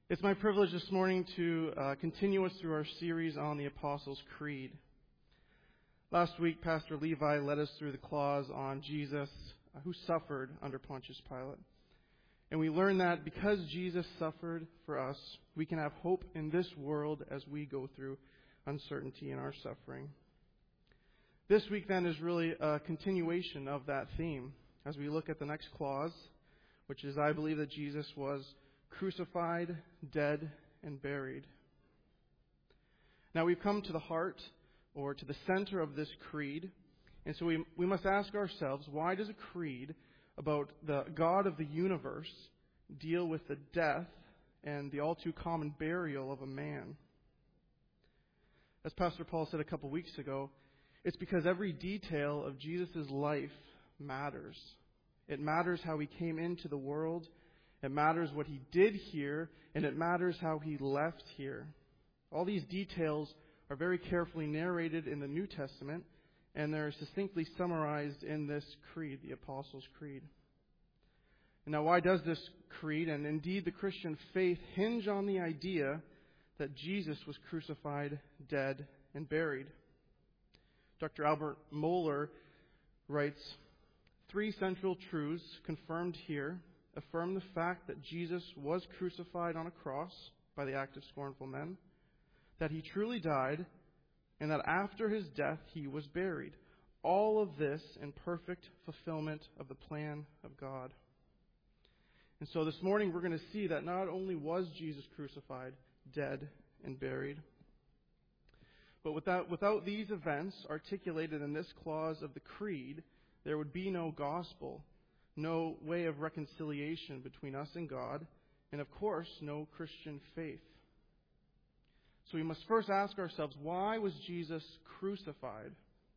It's my privilege this morning to continue us through our series on the Apostles' Creed. Last week, Pastor Levi led us through the clause on Jesus who suffered under Pontius Pilate. And we learned that because Jesus suffered for us, we can have hope in this world as we go through uncertainty in our suffering. This week, then, is really a continuation of that theme as we look at the next clause, which is, I believe that Jesus was crucified, dead, and buried. Now we've come to the heart, or to the center of this creed, and so we must ask ourselves, why does a creed about the God of the universe deal with the death and the all too common burial of a man? As Pastor Paul said a couple weeks ago, it's because every detail of Jesus' life matters. It matters how he came into the world. It matters what he did here, and it matters how he left here. All these details are very carefully narrated in the New Testament, and they're succinctly summarized in this creed, the Apostles' Creed. Now, why does this creed, and indeed the Christian faith, hinge on the idea that Jesus was crucified, dead, and buried? Dr. Albert Mohler writes, "Three central truths confirmed here affirm the fact that Jesus was crucified on a cross by the act of scornful men, that he truly died, and that after his death he was buried. All of this in perfect fulfillment of the plan of God." And so this morning we're going to see that not only was Jesus crucified, dead, and buried, but without these events articulated in this clause of the creed, there would be no gospel, no way of reconciliation between us and God, and of course, no Christian faith. So we must first ask ourselves, why was Jesus crucified?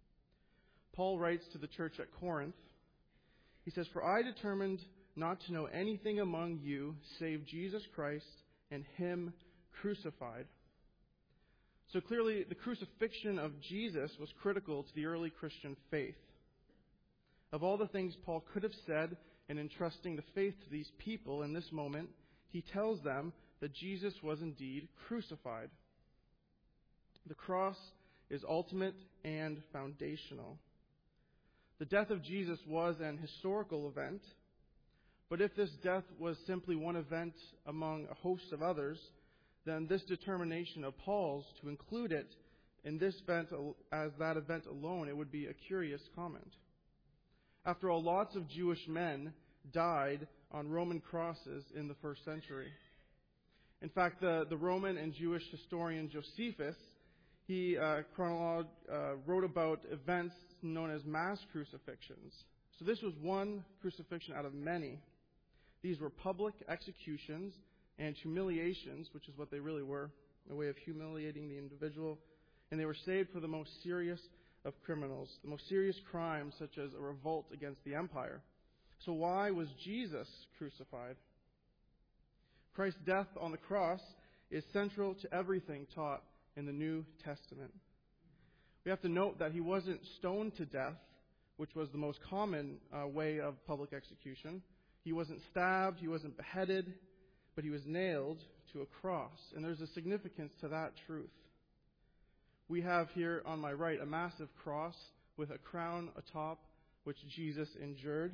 Paul writes to the church at Corinth, he says, "For I determined not to know anything among you save Jesus Christ and him crucified." So clearly, the crucifixion of Jesus was critical to the early Christian faith. Of all the things Paul could have said in entrusting the faith to these people in this moment, he tells them that Jesus was indeed crucified. The cross is ultimate and foundational. The death of Jesus was an historical event, but if this death was simply one event among a host of others, then this determination of Paul's to include it in this event as that event alone, it would be a curious comment. After all, lots of Jewish men died on Roman crosses in the first century. In fact, the Roman and Jewish historian Josephus, he wrote about events known as mass crucifixions. So this was one crucifixion out of many. These were public executions and humiliations, which is what they really were, a way of humiliating the individual. And they were saved for the most serious of criminals, the most serious crimes such as a revolt against the empire. So why was Jesus crucified? Christ's death on the cross is central to everything taught in the New Testament. We have to note that he wasn't stoned to death, which was the most common way of public execution. He wasn't stabbed, he wasn't beheaded, but he was nailed to a cross. And there's a significance to that truth. We have here on my right a massive cross with a crown atop, which Jesus endured.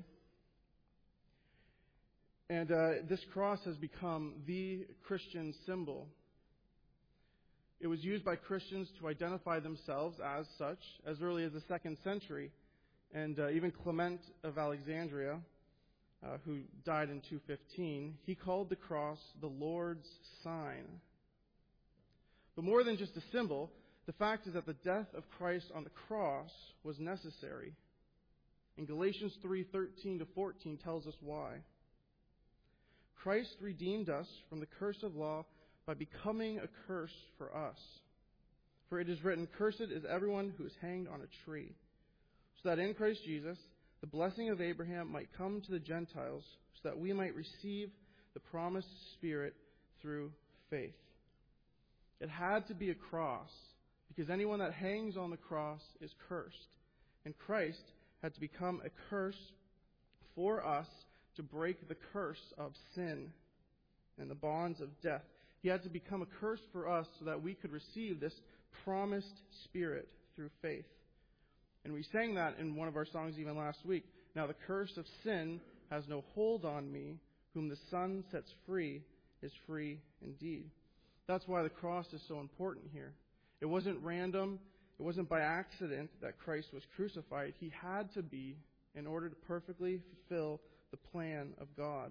And this cross has become the Christian symbol. It was used by Christians to identify themselves as such as early as the 2nd century. And even Clement of Alexandria, who died in 215, he called the cross the Lord's sign. But more than just a symbol, the fact is that the death of Christ on the cross was necessary. In Galatians 3:13-14 tells us why. Christ redeemed us from the curse of law by becoming a curse for us. For it is written, "Cursed is everyone who is hanged on a tree," so that in Christ Jesus the blessing of Abraham might come to the Gentiles, so that we might receive the promised Spirit through faith. It had to be a cross, because anyone that hangs on the cross is cursed. And Christ had to become a curse for us to break the curse of sin and the bonds of death. He had to become a curse for us so that we could receive this promised Spirit through faith. And we sang that in one of our songs even last week. Now the curse of sin has no hold on me. Whom the Son sets free is free indeed. That's why the cross is so important here. It wasn't random. It wasn't by accident that Christ was crucified. He had to be in order to perfectly fulfill the plan of God.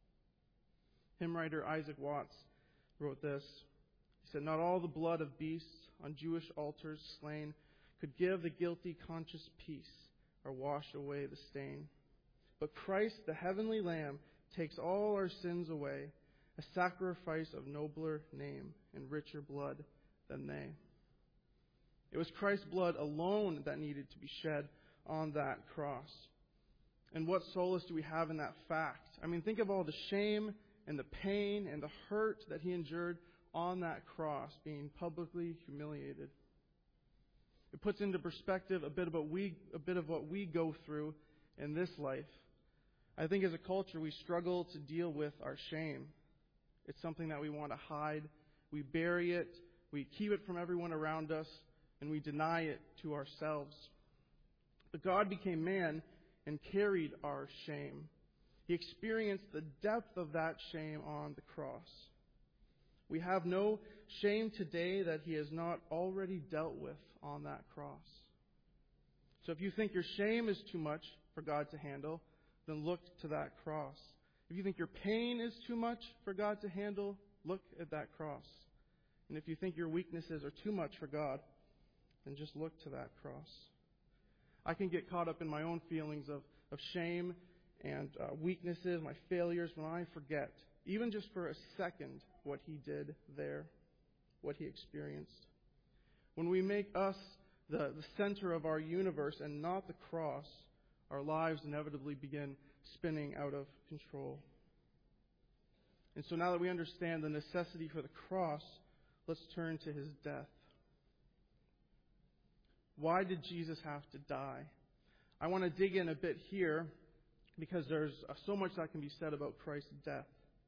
Hymn writer Isaac Watts wrote this. He said, "Not all the blood of beasts on Jewish altars slain could give the guilty conscience peace or wash away the stain. But Christ, the heavenly Lamb, takes all our sins away, a sacrifice of nobler name and richer blood than they." It was Christ's blood alone that needed to be shed on that cross. And what solace do we have in that fact? I mean, think of all the shame and the pain and the hurt that he endured on that cross, being publicly humiliated. It puts into perspective a bit of what we go through in this life. I think as a culture we struggle to deal with our shame. It's something that we want to hide. We bury it. We keep it from everyone around us. And we deny it to ourselves. But God became man and carried our shame. He experienced the depth of that shame on the cross. We have no shame today that he has not already dealt with on that cross. So if you think your shame is too much for God to handle, then look to that cross. If you think your pain is too much for God to handle, look at that cross. And if you think your weaknesses are too much for God, then just look to that cross. I can get caught up in my own feelings of shame and weaknesses, my failures, when I forget, even just for a second, what he did there, what he experienced. When we make us the center of our universe and not the cross, our lives inevitably begin spinning out of control. And so now that we understand the necessity for the cross, let's turn to his death. Why did Jesus have to die? I want to dig in a bit here because there's so much that can be said about Christ's death.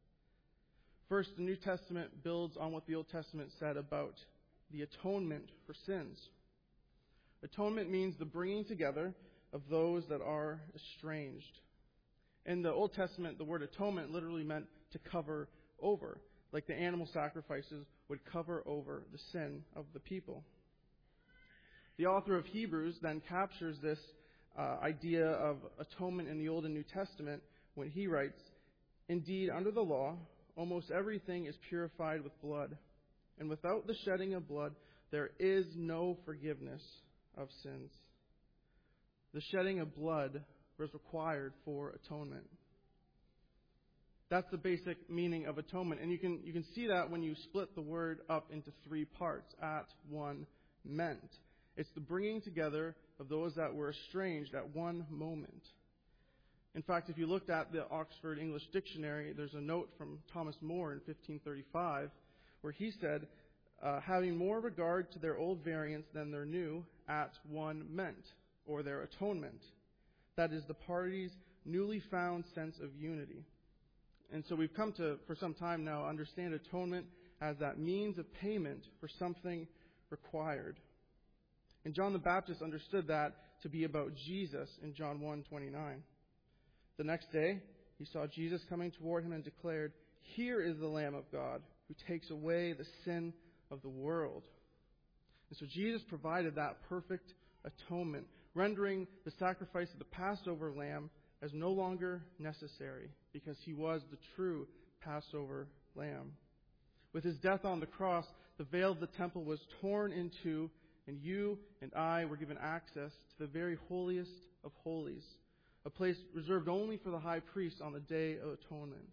First, the New Testament builds on what the Old Testament said about the atonement for sins. Atonement means the bringing together of those that are estranged. In the Old Testament, the word atonement literally meant to cover over, like the animal sacrifices would cover over the sin of the people. The author of Hebrews then captures this idea of atonement in the Old and New Testament when he writes, "Indeed, under the law, almost everything is purified with blood, and without the shedding of blood, there is no forgiveness of sins." The shedding of blood was required for atonement. That's the basic meaning of atonement. And you can see that when you split the word up into three parts, at one meant. It's the bringing together of those that were estranged at one moment. In fact, if you looked at the Oxford English Dictionary, there's a note from Thomas More in 1535 where he said, having more regard to their old variants than their new, at one meant, or their atonement. That is the parties' newly found sense of unity. And so we've come to, for some time now, understand atonement as that means of payment for something required. And John the Baptist understood that to be about Jesus in John 1:29. The next day, he saw Jesus coming toward him and declared, "Here is the Lamb of God who takes away the sin of the world." And so Jesus provided that perfect atonement, rendering the sacrifice of the Passover lamb as no longer necessary because he was the true Passover lamb. With his death on the cross, the veil of the temple was torn in two, and you and I were given access to the very holiest of holies, a place reserved only for the high priest on the Day of Atonement.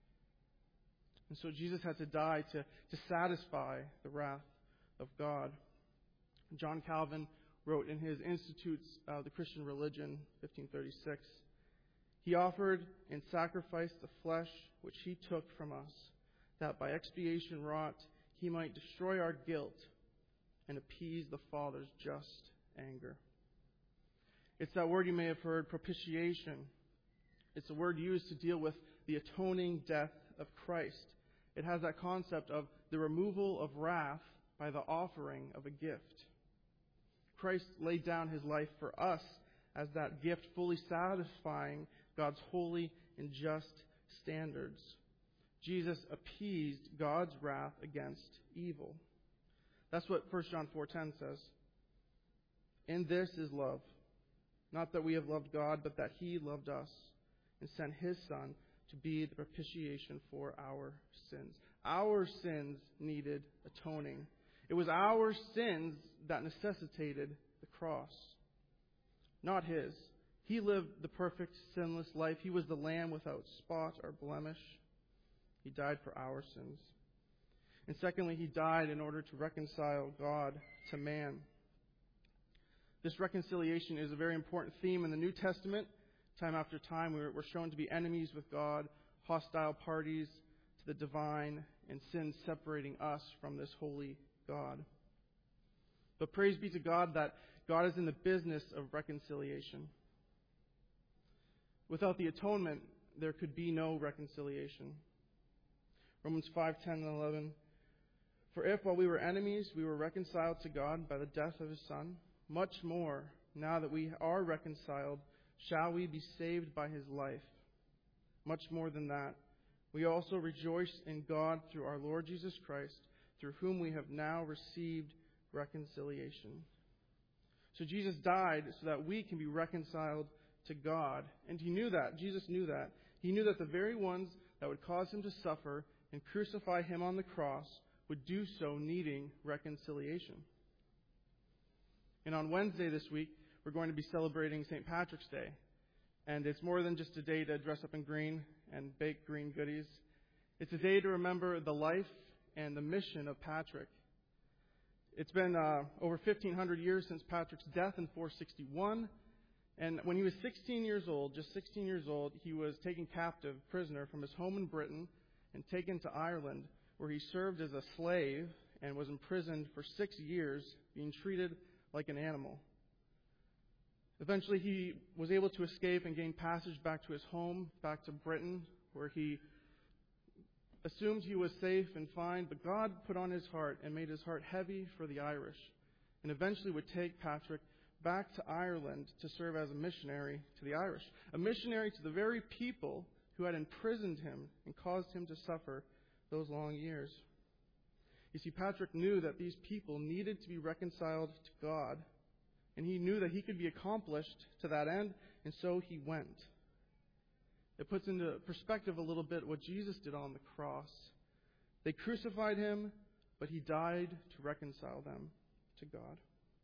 And so Jesus had to die to satisfy the wrath of God. John Calvin wrote in his Institutes of the Christian Religion, 1536, "He offered and sacrificed the flesh which he took from us, that by expiation wrought he might destroy our guilt and appease the Father's just anger." It's that word you may have heard, propitiation. It's a word used to deal with the atoning death of Christ. It has that concept of the removal of wrath by the offering of a gift. Christ laid down his life for us as that gift, fully satisfying God's holy and just standards. Jesus appeased God's wrath against evil. That's what 1 John 4:10 says. In this is love, not that we have loved God, but that he loved us and sent his Son to be the propitiation for our sins. Our sins needed atoning. It was our sins that necessitated the cross, not his. He lived the perfect, sinless life. He was the Lamb without spot or blemish. He died for our sins. And secondly, he died in order to reconcile God to man. This reconciliation is a very important theme in the New Testament. Time after time, we're shown to be enemies with God, hostile parties to the divine, and sin separating us from this holy God. But praise be to God that God is in the business of reconciliation. Without the atonement, there could be no reconciliation. Romans 5:10 and 11. For if while we were enemies, we were reconciled to God by the death of his Son, much more, now that we are reconciled, shall we be saved by his life. Much more than that, we also rejoice in God through our Lord Jesus Christ, through whom we have now received reconciliation. So Jesus died so that we can be reconciled to God. And he knew that. Jesus knew that. He knew that the very ones that would cause him to suffer and crucify him on the cross would do so needing reconciliation. And on Wednesday this week, we're going to be celebrating St. Patrick's Day. And it's more than just a day to dress up in green and bake green goodies. It's a day to remember the life and the mission of Patrick. It's been over 1,500 years since Patrick's death in 461. And when he was 16 years old, just 16 years old, he was taken captive, prisoner, from his home in Britain and taken to Ireland, where he served as a slave and was imprisoned for 6 years, being treated like an animal. Eventually, he was able to escape and gain passage back to his home, back to Britain, where he assumed he was safe and fine, but God put on his heart and made his heart heavy for the Irish, and eventually would take Patrick back to Ireland to serve as a missionary to the Irish, a missionary to the very people who had imprisoned him and caused him to suffer those long years. You see, Patrick knew that these people needed to be reconciled to God, and he knew that he could be accomplished to that end, and so he went. It puts into perspective a little bit what Jesus did on the cross. They crucified him, but he died to reconcile them to God.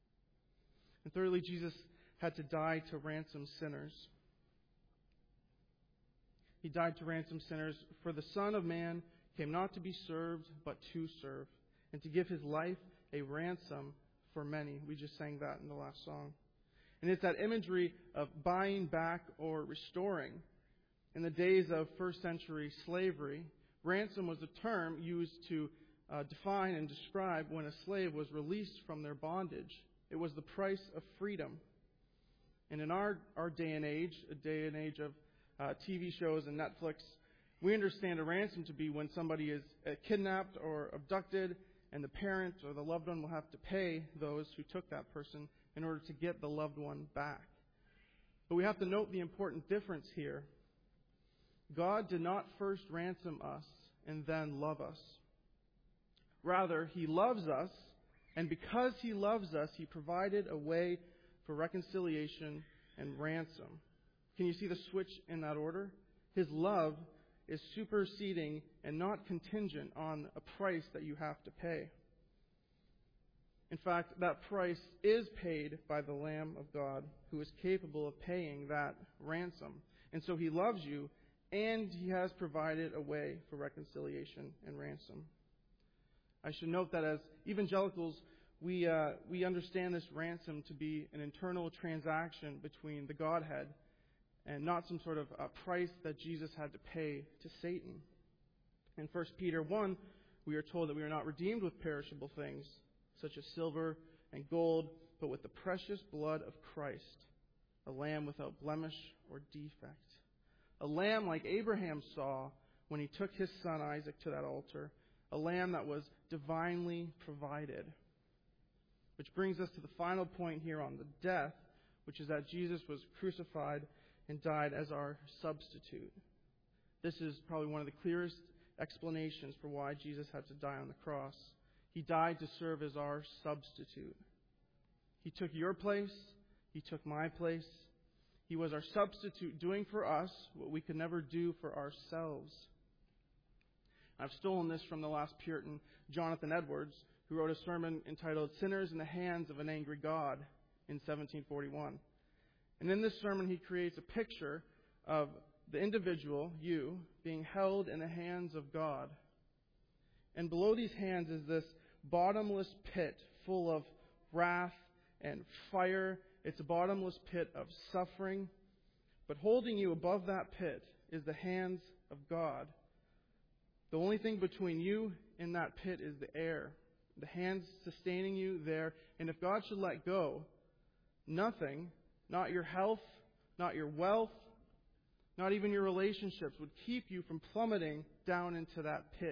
And thirdly, Jesus had to die to ransom sinners. He died to ransom sinners, for the Son of Man came not to be served, but to serve, and to give his life a ransom for many. We just sang that in the last song. And it's that imagery of buying back or restoring. In the days of first century slavery, ransom was a term used to define and describe when a slave was released from their bondage. It was the price of freedom. And in our day and age, a day and age of TV shows and Netflix, we understand a ransom to be when somebody is kidnapped or abducted, and the parent or the loved one will have to pay those who took that person in order to get the loved one back. But we have to note the important difference here. God did not first ransom us and then love us. Rather, he loves us, and because he loves us, he provided a way for reconciliation and ransom. Can you see the switch in that order? His love is superseding and not contingent on a price that you have to pay. In fact, that price is paid by the Lamb of God, who is capable of paying that ransom. And so he loves you, and he has provided a way for reconciliation and ransom. I should note that as evangelicals, we understand this ransom to be an internal transaction between the Godhead and not some sort of price that Jesus had to pay to Satan. In 1 Peter 1, we are told that we are not redeemed with perishable things, such as silver and gold, but with the precious blood of Christ, a lamb without blemish or defect. A lamb like Abraham saw when he took his son Isaac to that altar, a lamb that was divinely provided. Which brings us to the final point here on the death, which is that Jesus was crucified and died as our substitute. This is probably one of the clearest explanations for why Jesus had to die on the cross. He died to serve as our substitute. He took your place. He took my place. He was our substitute, doing for us what we could never do for ourselves. I've stolen this from the last Puritan, Jonathan Edwards, who wrote a sermon entitled "Sinners in the Hands of an Angry God" in 1741. And in this sermon, he creates a picture of the individual, you, being held in the hands of God. And below these hands is this bottomless pit full of wrath and fire. It's a bottomless pit of suffering. But holding you above that pit is the hands of God. The only thing between you and that pit is the air. The hands sustaining you there. And if God should let go, nothing, not your health, not your wealth, not even your relationships, would keep you from plummeting down into that pit.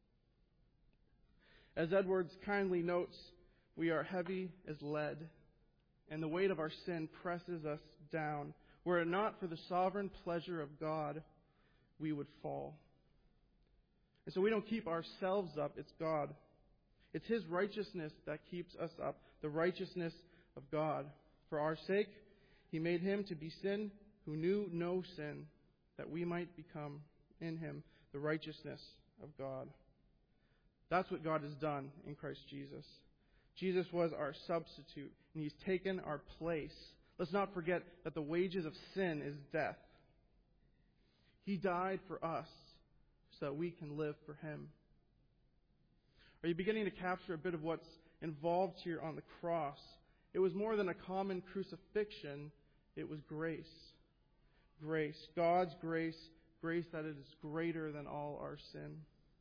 As Edwards kindly notes, we are heavy as lead, and the weight of our sin presses us down. Were it not for the sovereign pleasure of God, we would fall. And so we don't keep ourselves up, it's God. It's His righteousness that keeps us up, the righteousness of God. For our sake, He made Him to be sin who knew no sin, that we might become in Him the righteousness of God. That's what God has done in Christ Jesus. Jesus was our substitute, and He's taken our place. Let's not forget that the wages of sin is death. He died for us so that we can live for Him. Are you beginning to capture a bit of what's involved here on the cross? It was more than a common crucifixion. It was grace. Grace. God's grace. Grace that is greater than all our sin.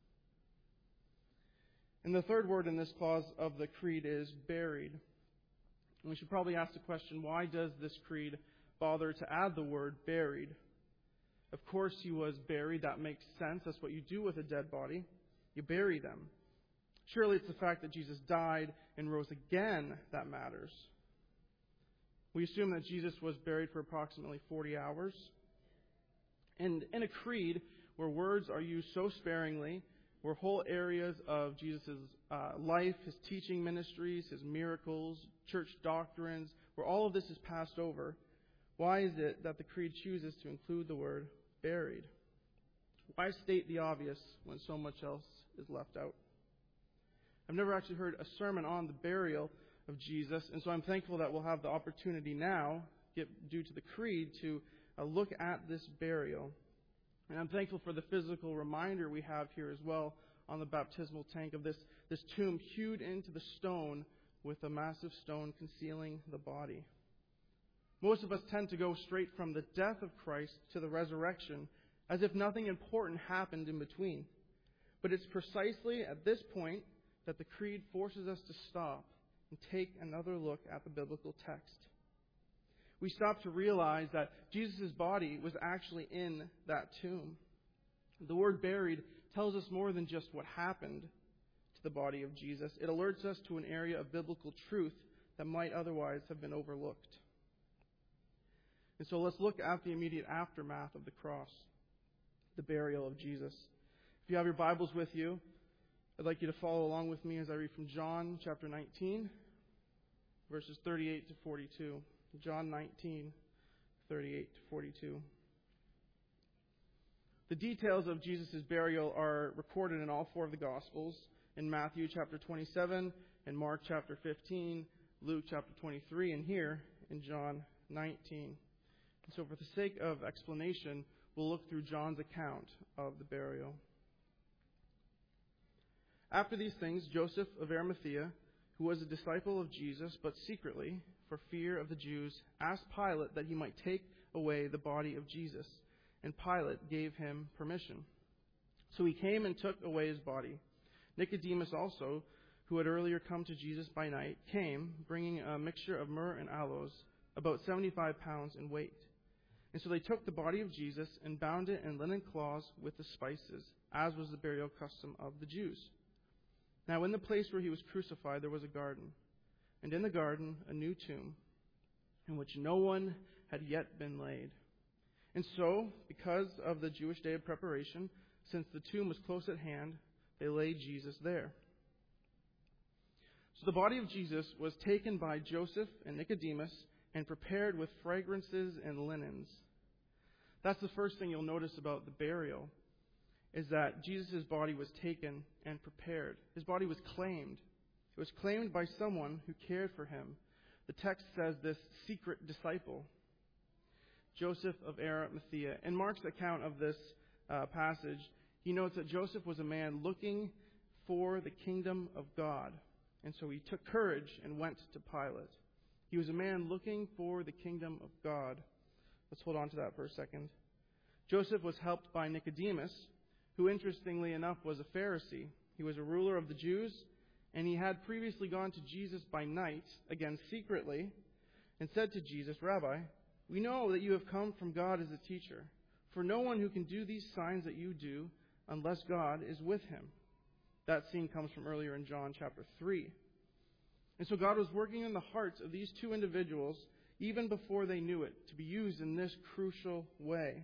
And the third word in this clause of the creed is buried. And we should probably ask the question, why does this creed bother to add the word buried? Of course He was buried. That makes sense. That's what you do with a dead body. You bury them. Surely it's the fact that Jesus died and rose again that matters. We assume that Jesus was buried for approximately 40 hours. And in a creed where words are used so sparingly, where whole areas of Jesus' life, His teaching ministries, His miracles, church doctrines, where all of this is passed over, why is it that the creed chooses to include the word buried? Why state the obvious when so much else is left out? I've never actually heard a sermon on the burial of Jesus, and so I'm thankful that we'll have the opportunity now, due to the creed, to look at this burial. And I'm thankful for the physical reminder we have here as well on the baptismal tank of this tomb hewed into the stone with a massive stone concealing the body. Most of us tend to go straight from the death of Christ to the resurrection as if nothing important happened in between. But it's precisely at this point that the creed forces us to stop and take another look at the biblical text. We stop to realize that Jesus' body was actually in that tomb. The word buried tells us more than just what happened to the body of Jesus. It alerts us to an area of biblical truth that might otherwise have been overlooked. And so let's look at the immediate aftermath of the cross, the burial of Jesus. If you have your Bibles with you, I'd like you to follow along with me as I read from John chapter 19, verses 38 to 42. John 19, 38 to 42. The details of Jesus' burial are recorded in all four of the Gospels, in Matthew chapter 27, in Mark chapter 15, Luke chapter 23, and here in John 19. And so for the sake of explanation, we'll look through John's account of the burial. After these things, Joseph of Arimathea, who was a disciple of Jesus, but secretly, for fear of the Jews, asked Pilate that he might take away the body of Jesus. And Pilate gave him permission. So he came and took away his body. Nicodemus also, who had earlier come to Jesus by night, came, bringing a mixture of myrrh and aloes, about 75 pounds in weight. And so they took the body of Jesus and bound it in linen cloths with the spices, as was the burial custom of the Jews. Now in the place where he was crucified there was a garden, and in the garden a new tomb, in which no one had yet been laid. And so, because of the Jewish day of preparation, since the tomb was close at hand, they laid Jesus there. So the body of Jesus was taken by Joseph and Nicodemus and prepared with fragrances and linens. That's the first thing you'll notice about the burial, is that Jesus' body was taken and prepared. His body was claimed. It was claimed by someone who cared for him. The text says this secret disciple, Joseph of Arimathea. In Mark's account of this passage, he notes that Joseph was a man looking for the kingdom of God. And so he took courage and went to Pilate. He was a man looking for the kingdom of God. Let's hold on to that for a second. Joseph was helped by Nicodemus, who interestingly enough was a Pharisee. He was a ruler of the Jews, and he had previously gone to Jesus by night, again secretly, and said to Jesus, "Rabbi, we know that you have come from God as a teacher, for no one who can do these signs that you do unless God is with him." That scene comes from earlier in John chapter 3. And so God was working in the hearts of these two individuals even before they knew it, to be used in this crucial way.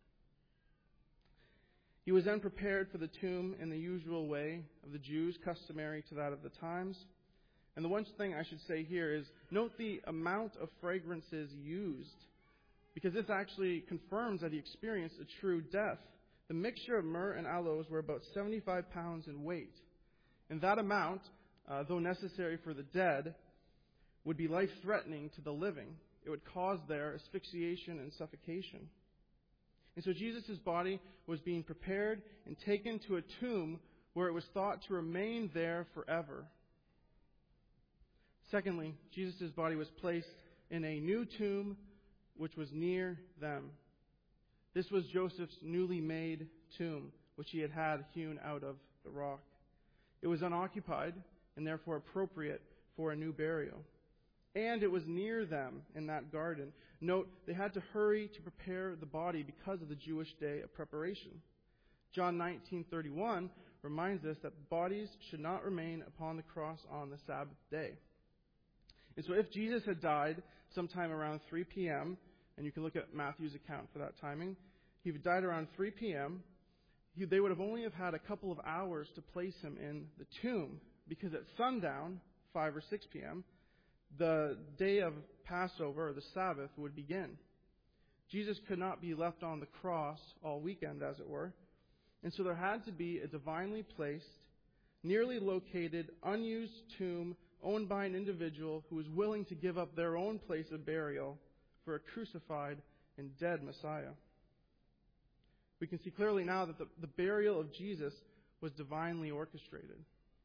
He was then prepared for the tomb in the usual way of the Jews, customary to that of the times. And the one thing I should say here is, note the amount of fragrances used, because this actually confirms that he experienced a true death. The mixture of myrrh and aloes were about 75 pounds in weight. And that amount, though necessary for the dead, would be life-threatening to the living. It would cause their asphyxiation and suffocation. And so Jesus' body was being prepared and taken to a tomb where it was thought to remain there forever. Secondly, Jesus' body was placed in a new tomb which was near them. This was Joseph's newly made tomb, which he had hewn out of the rock. It was unoccupied and therefore appropriate for a new burial. And it was near them in that garden. Note, they had to hurry to prepare the body because of the Jewish day of preparation. John 19:31 reminds us that bodies should not remain upon the cross on the Sabbath day. And so if Jesus had died sometime around 3 p.m., and you can look at Matthew's account for that timing, he died around 3 p.m., they would have only had a couple of hours to place him in the tomb, because at sundown, 5 or 6 p.m., the day of Passover, or the Sabbath, would begin. Jesus could not be left on the cross all weekend, as it were. And so there had to be a divinely placed, nearly located, unused tomb owned by an individual who was willing to give up their own place of burial for a crucified and dead Messiah. We can see clearly now that the burial of Jesus was divinely orchestrated.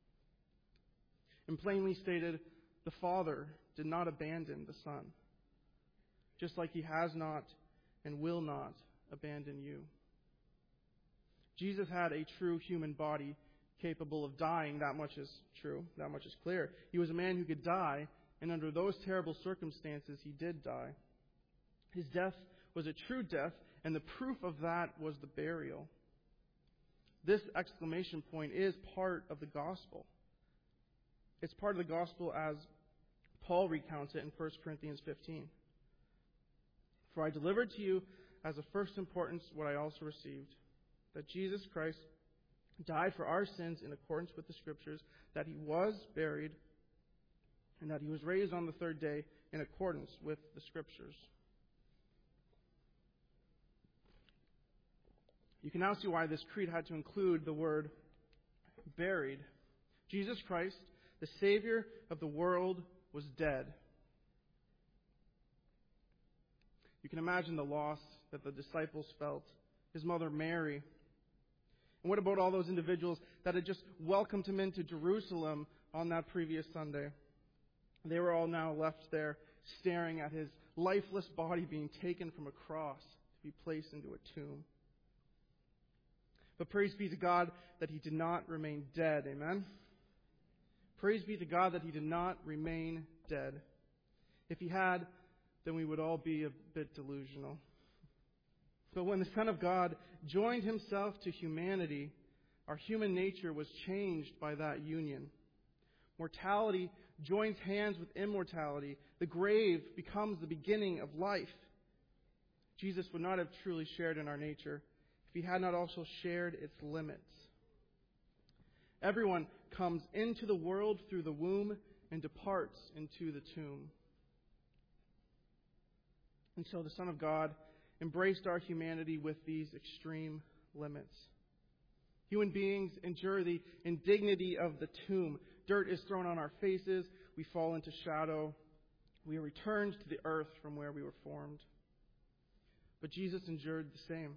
And plainly stated, the Father did not abandon the Son, just like He has not and will not abandon you. Jesus had a true human body capable of dying. That much is true. That much is clear. He was a man who could die, and under those terrible circumstances, He did die. His death was a true death, and the proof of that was the burial. This exclamation point is part of the gospel. It's part of the gospel as Paul recounts it in 1 Corinthians 15. "For I delivered to you as of first importance what I also received, that Jesus Christ died for our sins in accordance with the Scriptures, that He was buried, and that He was raised on the third day in accordance with the Scriptures." You can now see why this creed had to include the word buried. Jesus Christ, the Savior of the world, was dead. You can imagine the loss that the disciples felt. His mother Mary. And what about all those individuals that had just welcomed Him into Jerusalem on that previous Sunday? They were all now left there staring at His lifeless body being taken from a cross to be placed into a tomb. But praise be to God that He did not remain dead. Amen? Praise be to God that He did not remain dead. If He had, then we would all be a bit delusional. But when the Son of God joined himself to humanity, our human nature was changed by that union. Mortality joins hands with immortality. The grave becomes the beginning of life. Jesus would not have truly shared in our nature if he had not also shared its limits. Everyone comes into the world through the womb and departs into the tomb. And so the Son of God embraced our humanity with these extreme limits. Human beings endure the indignity of the tomb. Dirt is thrown on our faces. We fall into shadow. We are returned to the earth from where we were formed. But Jesus endured the same.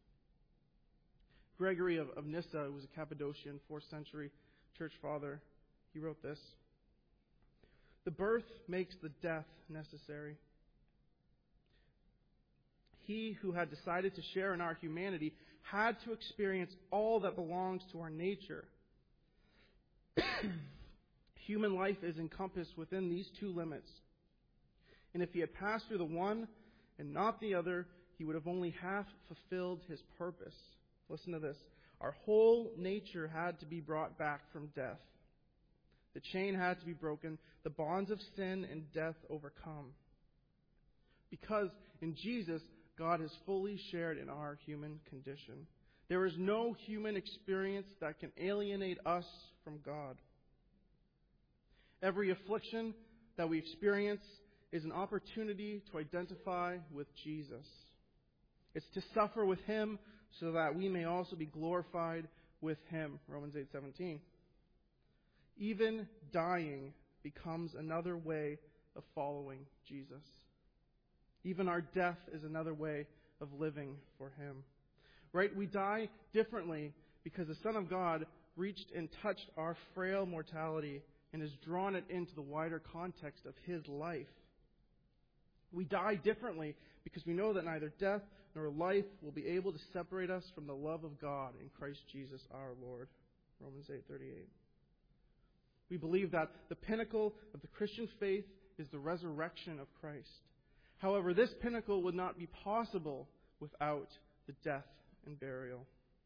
Gregory of Nyssa, who was a Cappadocian 4th century church father, he wrote this: "The birth makes the death necessary. He who had decided to share in our humanity had to experience all that belongs to our nature. Human life is encompassed within these two limits. And if he had passed through the one and not the other, he would have only half fulfilled his purpose." Listen to this. Our whole nature had to be brought back from death. The chain had to be broken, the bonds of sin and death overcome. Because in Jesus, God has fully shared in our human condition. There is no human experience that can alienate us from God. Every affliction that we experience is an opportunity to identify with Jesus. It's to suffer with Him so that we may also be glorified with Him. Romans 8:17. Even dying becomes another way of following Jesus. Even our death is another way of living for Him. Right? We die differently because the Son of God reached and touched our frail mortality and has drawn it into the wider context of His life. We die differently because we know that neither death nor life will be able to separate us from the love of God in Christ Jesus our Lord. Romans 8:38. We believe that the pinnacle of the Christian faith is the resurrection of Christ. However, this pinnacle would not be possible without the death and burial.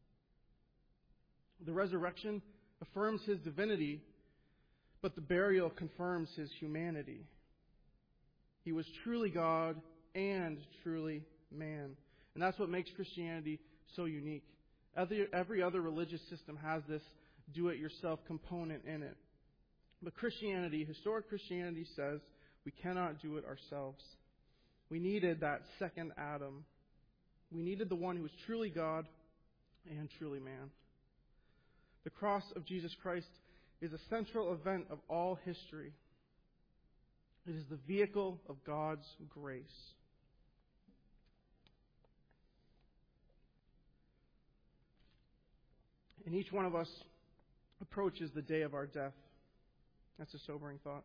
The resurrection affirms His divinity, but the burial confirms His humanity. He was truly God and truly man. And that's what makes Christianity so unique. Every other religious system has this do-it-yourself component in it. But Christianity, historic Christianity, says we cannot do it ourselves. We needed that second Adam. We needed the one who was truly God and truly man. The cross of Jesus Christ is a central event of all history. It is the vehicle of God's grace. And each one of us approaches the day of our death. That's a sobering thought.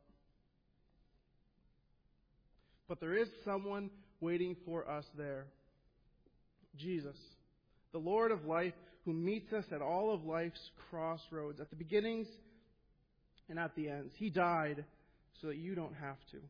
But there is someone waiting for us there. Jesus, the Lord of life, who meets us at all of life's crossroads, at the beginnings and at the ends. He died so that you don't have to.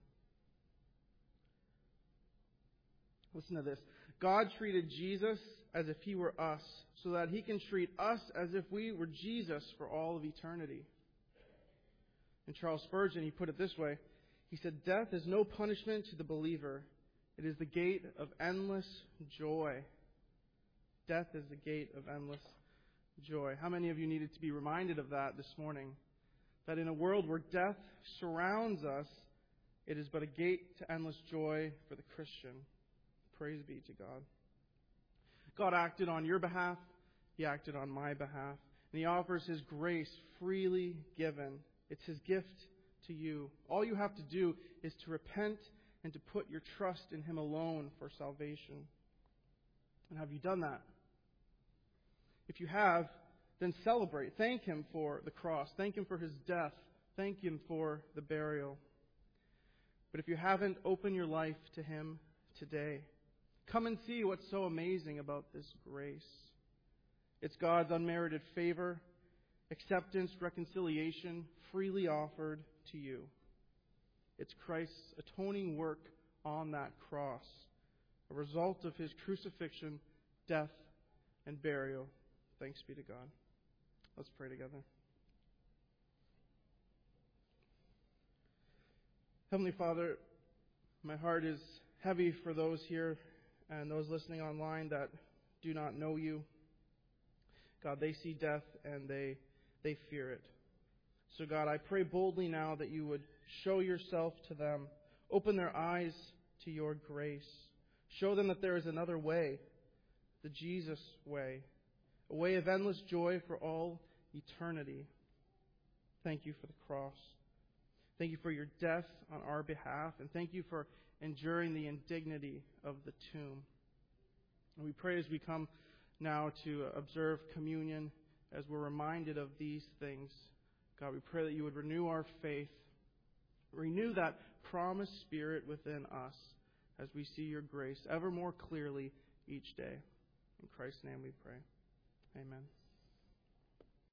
Listen to this. God treated Jesus as if He were us, so that He can treat us as if we were Jesus for all of eternity. And Charles Spurgeon, he put it this way. He said, "Death is no punishment to the believer. It is the gate of endless joy." Death is the gate of endless joy. How many of you needed to be reminded of that this morning? That in a world where death surrounds us, it is but a gate to endless joy for the Christian. Praise be to God. God acted on your behalf. He acted on my behalf. And He offers His grace freely given. It's His gift to you. All you have to do is to repent and to put your trust in Him alone for salvation. And have you done that? If you have, then celebrate. Thank Him for the cross. Thank Him for His death. Thank Him for the burial. But if you haven't, open your life to Him today. Come and see what's so amazing about this grace. It's God's unmerited favor, acceptance, reconciliation, freely offered to you. It's Christ's atoning work on that cross, a result of His crucifixion death, and burial. Thanks be to God. Let's pray together. Heavenly Father, my heart is heavy for those here and those listening online that do not know you. God, they see death and they fear it. So God, I pray boldly now that you would show yourself to them. Open their eyes to your grace. Show them that there is another way, the Jesus way, a way of endless joy for all eternity. Thank you for the cross. Thank you for your death on our behalf, and thank you for enduring the indignity of the tomb. And we pray as we come now to observe communion, as we're reminded of these things, God, we pray that you would renew our faith, renew that promised spirit within us as we see your grace ever more clearly each day. In Christ's name we pray. Amen.